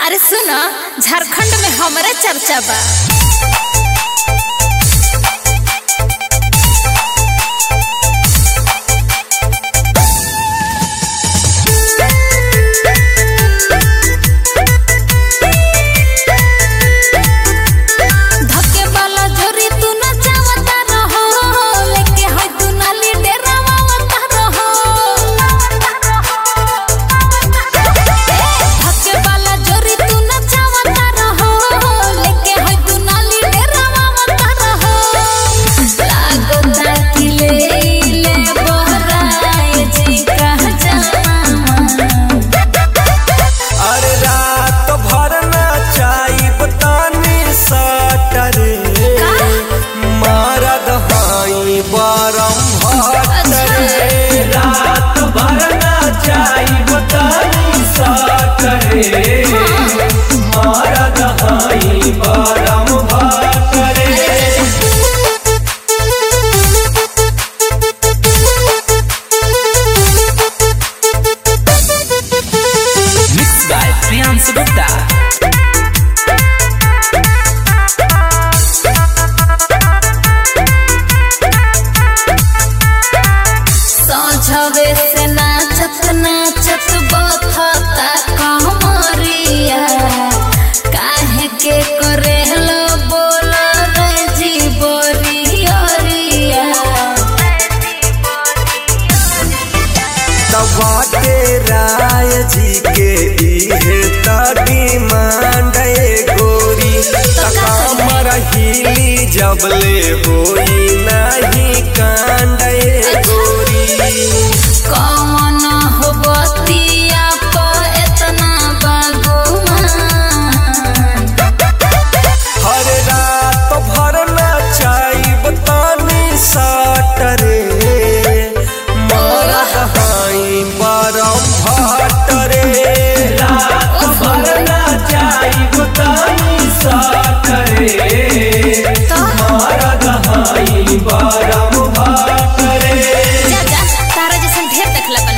अरे सुनो, झारखंड में हमारा चर्चा बा। से नाचत नाचत बथता कमरिया, काहे के करेलो बोल रे जी बोरिया। तबाटे राय जी के इहे त डिमांड गोरी, तकामर हिली जबले होई नहीं कांड गोरी। कौन हो बतिया पर इतना बागुमान, हर रात भर नचाइब तानी साटरे, मरद हाई बरम भटरे। रात भर नचाइब तानी साटरे, मरद हाई बरम भटरे। तारा जैसन ढेर देखला बनी।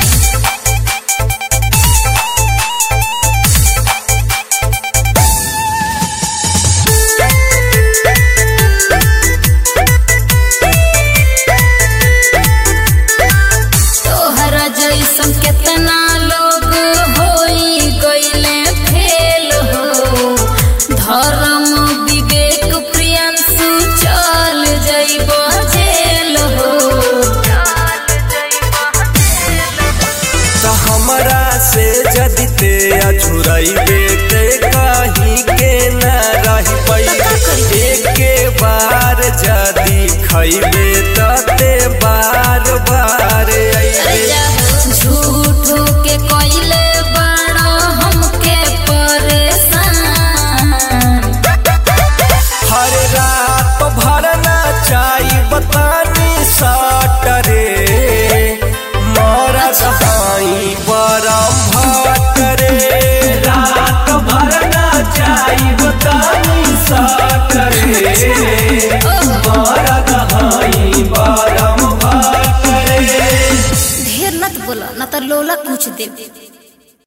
तोहरा जैसन केतना लोग होई गइले फेल हो, धर्म विवेक प्रियंसु चल जइबो जेल हो। हमरा से जदि ते अझुरइबे ते कहीं के न रह पई। एके बार जदि खइबे ते बार बार अइबे। झूठो के कइले बड़ा हमके परेशान, हर रात भर नचाइब तानी साटरे, मरद हाई बरम भटरे। रात भर नचाइब तानी साटरे, मरद हाई बरम भटरे। ढेर नत बोला, न तो लोला कुछ दे।